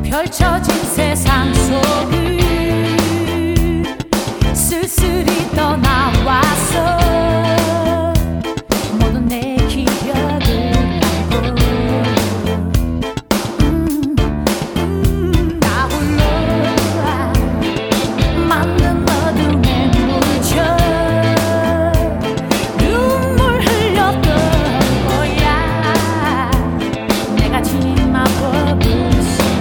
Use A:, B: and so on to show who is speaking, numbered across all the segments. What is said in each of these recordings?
A: 펼쳐진 세상 속을 쓸쓸히 떠나왔어. 모든 내 기억을 안고 나 홀로 만든 어둠에 묻혀 눈물 흘렸던 거야. 내가 치마 벗은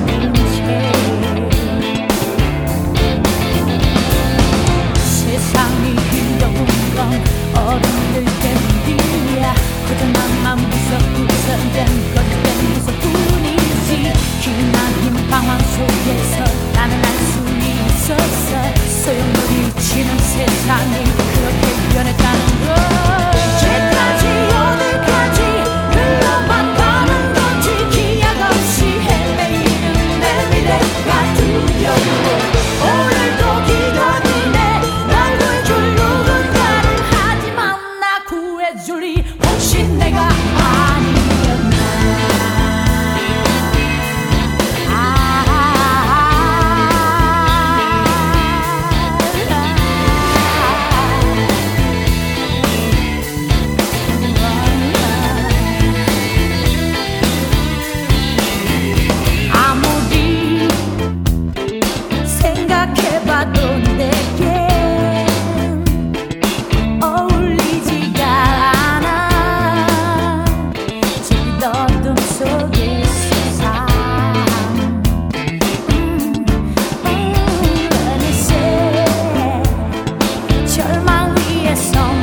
A: 세상이 힘겨운 건 어른들 때문이야. 그저 나만 구석구석된 거짓된 모습뿐이지. 기만 힘 방황 속에서 나는 알 수 있었어. 소용돌이 치는 세상이 그렇게 변했다는 걸. 이제까지 어디까지 흘러만 가는 건지 기약 없이 헤매이는 내 미래가 두려워. 오늘도 기다리네 날 구해줄 누군가를. 하지만 나 구해줄 리 혹시 내가 아니었나. 아무리 생각해봐도 내겐 어울리지가 않아. 짙은 어둠 속의 세상. 어느새 절망 위에 선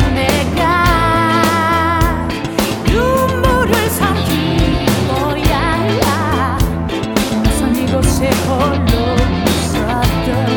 A: 내가 눈물을 삼킨 거야. 낯선 이곳에 홀로 있었던